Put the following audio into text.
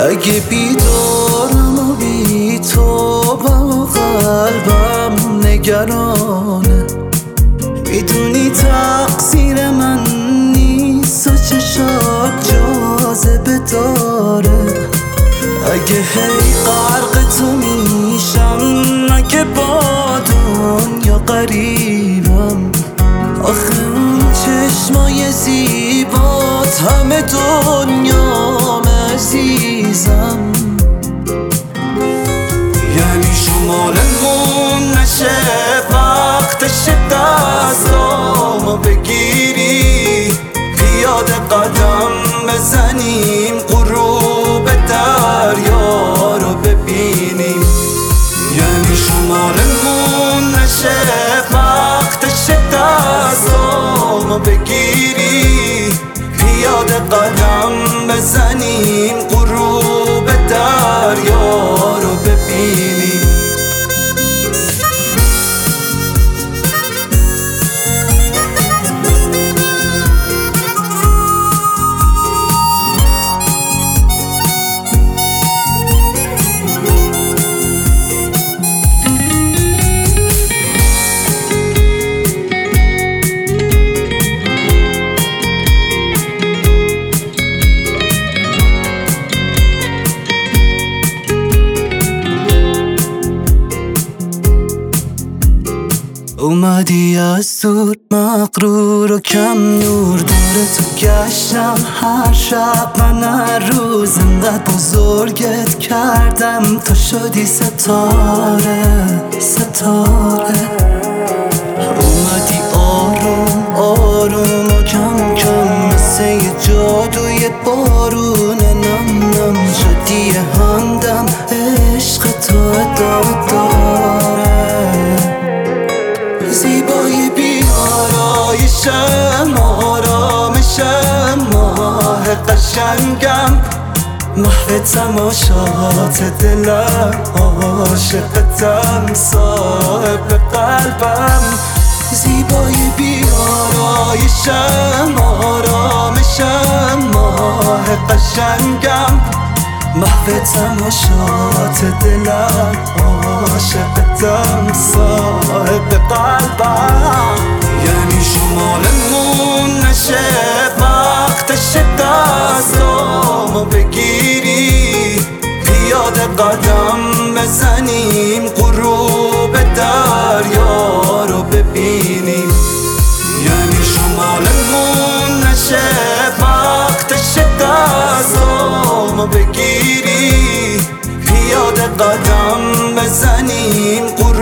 اگه بیدارم و بی تو با قلبم نگرانه، میدونی تقصیر من نیست و چشات جاذبه داره. اگه هی غرق تو میشم، اگه با دنیا قریبم، آخه اون چشمای زیبات همه دنیام عزیزم. یعنی شمالمون نشه، وقتش دستامو بگیری، پیاده قدم بزنیم، غروب دریا رو ببینیم. یعنی شمالمون نشه، وقتش دستامو بگیری، پیاده قدم بزنیم، غروب دریا رو ببینیم. اومدی از دور مغرور و کم نور، دور تو گشتم هر شب، من هر روز انقدر بزرگت کردم تا شدی ستاره ستاره. اومدی آروم آروم و کم کم، مثل یه جادوی بارون نم نم، شدی یه همدم، عشق تو ادامه داره. زیبایی بیارایشم، آرامشم، ماه قشنگم، محو تماشات دلم، عاشقتم، صاحب قلبم. زیبایی بیارایشم، آرامشم، ماه قشنگم، محو تماشات دلم، عاشقتم، صاحب قلبم. یعنی شمالمون نشه، وقتش دستامو بگیری، پیاده قدم بزنیم، غروب دریا رو ببینیم. یعنی شمالمون نشه، وقتش دستامو بگیری، پیاده قدم بزنیم، غروب